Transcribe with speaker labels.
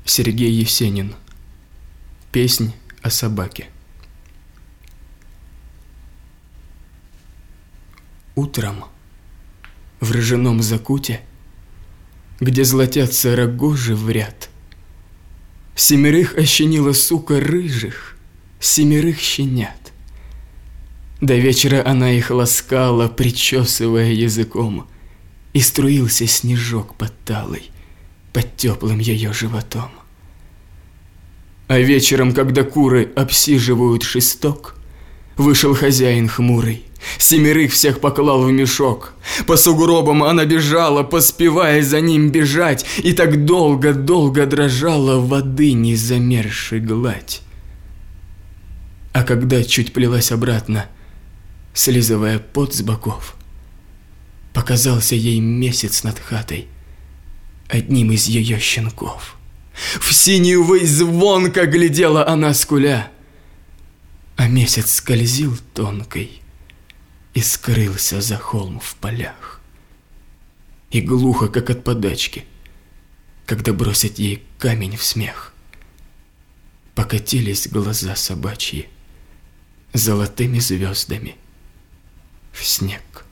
Speaker 1: Сергей Есенин. Песнь о собаке. Утром в ржаном закуте, где золотятся рогожи в ряд, семерых ощенила сука рыжих, семерых щенят. До вечера она их ласкала, причесывая языком, и струился снежок под талой, под теплым ее животом. А вечером, когда куры обсиживают шесток, вышел хозяин хмурый, семерых всех поклал в мешок. По сугробам она бежала, поспевая за ним бежать, и так долго-долго дрожала воды незамерзшей гладь. А когда чуть плелась обратно, слизывая пот с боков, показался ей месяц над хатой, одним из ее щенков. В синюю высь звонко глядела она скуля, а месяц скользил тонкой и скрылся за холм в полях. И глухо, как от подачки, когда бросит ей камень в смех, покатились глаза собачьи золотыми звездами в снег.